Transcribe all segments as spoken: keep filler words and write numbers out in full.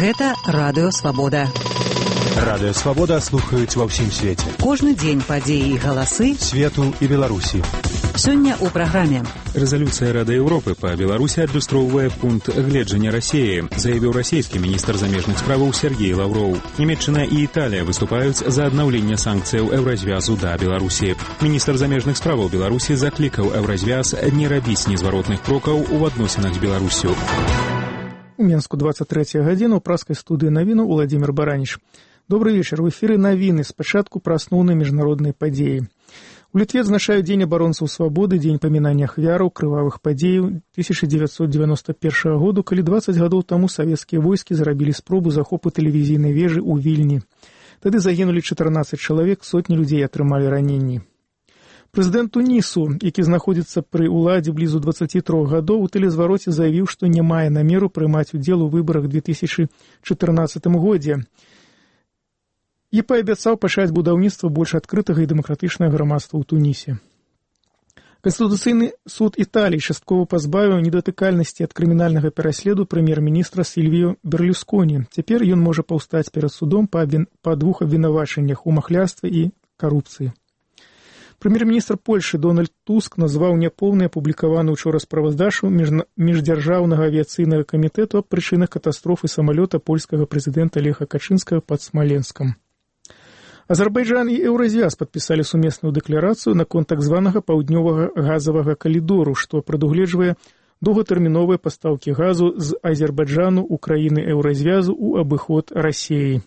Гэта Радыё Свабода. Радыё Свабода слухаюць ва ўсім свеце. Кожны дзень падзеі і галасы свету і Беларусі. Сёння ў праграме. Рэзалюцыя Рады Еўропы па Беларусі адлюстроўвае пункт гледжання Расіі, заявіў расійскі міністр замежных справаў Сергей Лаўроў. Нямецчына і Італія выступаюць за аднаўленне санкцыяў еўразвязу да Беларусі. Міністр замежных справаў Беларусі заклікаў еўразвяз не рабіць незваротных крокаў у адносінах з Беларусю. У Менску двадцать третья гадзіна, у праскай студыі навіну Уладзімір Бараніч. Добрый вечар, в эфіры навіны, спачатку пра асноўныя міжнародныя падзеі. У Літве адзначаюць Дзень абаронцаў свабоды, дзень памінання ахвяраў крывавых падзеяў тысяча девятьсот девяносто первого году, калі двадцать гадоў таму савецкія войскі зрабілі спробу захопу тэлевізійнай вежы ў Вільні. Тады загінулі чатырнаццаць чалавек, сотні людзей атрымалі раненні. Прэзідэнт Тунісу, які знаходзіцца пры ўладзе блізу двадцати трёх гадоў, у тэлезвароце заявіў, што не мае намеру прымаць удзел у выбарах две тысячи чатырнаццатым годзе. І паабяцаў пачаць будаўніцтва больш адкрытага і дэмакратычнага грамадства ў Тунісе. Канстытуцыйны суд Італіі часткова пазбавіў недатыкальнасці ад крымінальнага пераследу прэм'ер-міністра Сільвіо Берлюсконі. Цяпер ён можа паўстаць перад судом па, абвін... па двух абвінавачаннях у махлярстве і карупцыі. Прэм'ер-міністр Польшы Дональд Туск назваў няпоўнай апублікаваную ўчора справаздачу міждзяржаўнага авіяцыйнага камітэту аб прычынах катастрофы самалёта польскага прэзідэнта Леха Качынскага пад Смаленскам. Азербайджан і Еўразвяз падпісалі сумесную дэкларацыю наконт так званага паўднёвага газавага калідору, што прадугледжвае доўгатэрміновыя пастаўкі газу з Азербайджану ў краіны Еўразвязу ў абыход Расіі.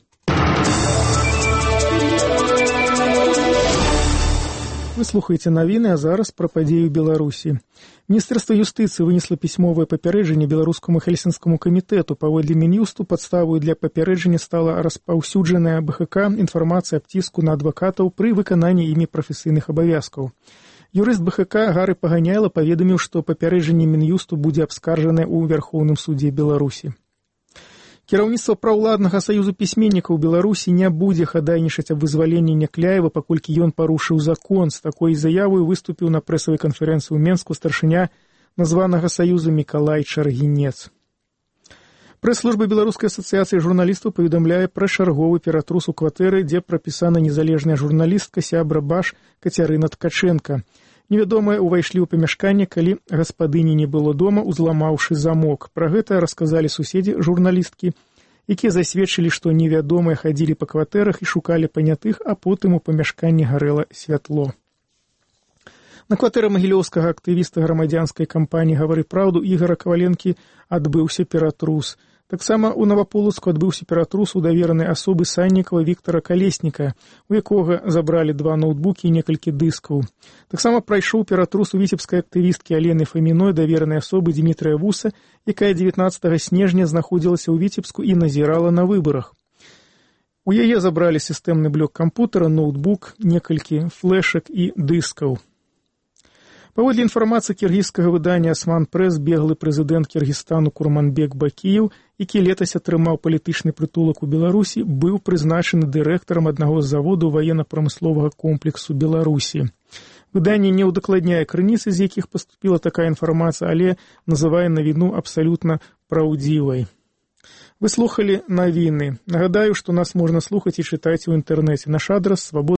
Вы слухаеце навіны, а зараз пра падзею Беларусі. Міністэрства юстыцыі вынесла пісьмовае папярэджанне беларускаму хельсінскаму камітэту. Паводле Мін'юсту падставою для папярэджання стала распаўсюджаная БХК інфармацыя аб ціску на адвакатаў пры выкананні імі прафесійных абавязкаў. Юрыст БХК Гары Паганяйла паведаміў, што папярэджанне Мін'юсту будзе абскаржанае ў Вярхоўным судзе Беларусі. Кіраўніцтва праўладнага саюзу пісьменнікаў Беларусі не будзе хадайнічаць аб вызваленні Някляева, паколькі ён парушыў закон. З такой заявай выступіў на прэсавай канферэнцыі ў Менску старшыня названага саюзу Мікалай Чаргінец. Прэс-служба Беларускай асацыяцыі журналістаў паведамляе пра чарговы ператрус у кватэры, дзе прапісана незалежная журналістка сябра Баш Кацярына Ткачэнка. Невядомыя ўвайшлі ў памяшканне, калі гаспадыні не было дома, узламаўшы замок. Пра гэта расказалі суседзі журналісткі, якія засведчылі, што невядомыя хадзілі па кватэрах і шукалі панятых, а потым у памяшканні гарэла святло. На кватэры магілёўскага актывіста грамадзянскай кампаніі «Гавары праўду» Ігара Каваленкі адбыўся ператрус. Таксама ў Наваполацку адбыўся ператрус у даверанай асобы Саннікава Віктара Калесніка, у якога забралі два ноутбукі і некалькі дыскаў. Таксама прайшоў ператрус у віцебскай актывісткі Алены Фаміной, даверанай асобы Дмітрыя Вуса, якая дзевятнаццатага снежня знаходзілася ў Віцебску і назірала на выбарах. У яе забралі сістэмны блок кампутара, ноутбук, некалькі флешак і дыскаў. Паводле інфармацыі кіргізскага выдання «Асман Прэс», беглы прэзідэнт Кіргізстану Курманбек Бакіеў, які летась атрымаў палітычны прытулак у Беларусі, быў прызначаны дырэктарам аднаго з заводаў ваенна-прамысловага комплексу Беларусі. Выданне не ўдакладняе крыніцы, з якіх паступіла такая інфармацыя, але называе навіну абсалютна праўдзівай. Вы слухалі навіны. Нагадаю, што нас можна слухаць і чытаць у інтэрнэце. Наш адрас свабода.